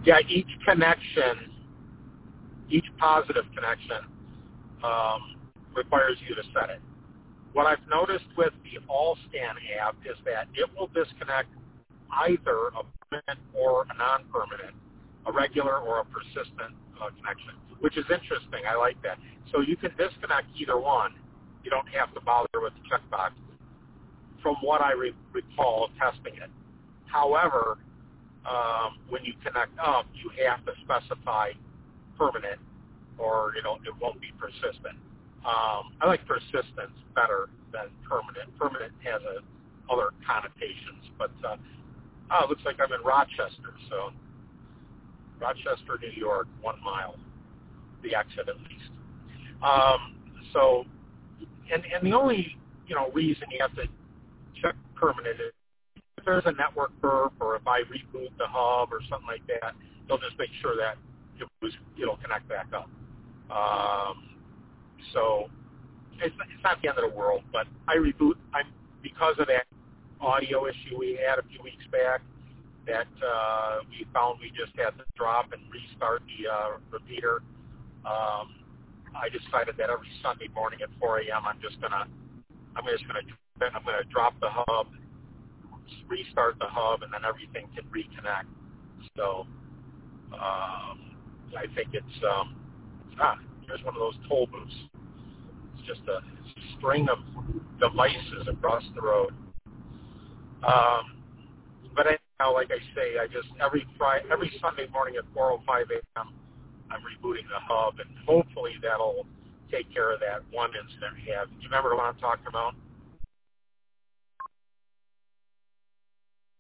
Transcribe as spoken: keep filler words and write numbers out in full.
Yeah, each connection, each positive connection um, requires you to set it. What I've noticed with the AllScan app is that it will disconnect either a permanent or a non-permanent, a regular or a persistent uh, connection, which is interesting. I like that. So you can disconnect either one. You don't have to bother with the checkbox, from what I re- recall testing it. However, um, when you connect up, you have to specify permanent, or you know it won't be persistent. Um, I like persistence better than permanent. Permanent has a, other connotations, but uh, oh, it looks like I'm in Rochester, so Rochester, New York, one mile, the exit at least. Um, so, and and the only you know reason you have to check permanent is if there's a network burp, or if I reboot the hub or something like that, they'll just make sure that it was it'll connect back up. Um, so it's, it's not the end of the world, but I reboot. I'm because of that audio issue we had a few weeks back that uh, we found we just had to drop and restart the uh, repeater. Um, I decided that every Sunday morning at four a.m. I'm just gonna I'm just gonna I'm gonna drop the hub, restart the hub, and then everything can reconnect. So um, I think it's um, ah, here's one of those toll booths. It's just a string of devices across the road. Um, but anyhow, like I say, I just every Friday, every Sunday morning at four oh five a.m. I'm rebooting the hub, and hopefully that'll take care of that one incident we had. Do you remember what I'm talking about?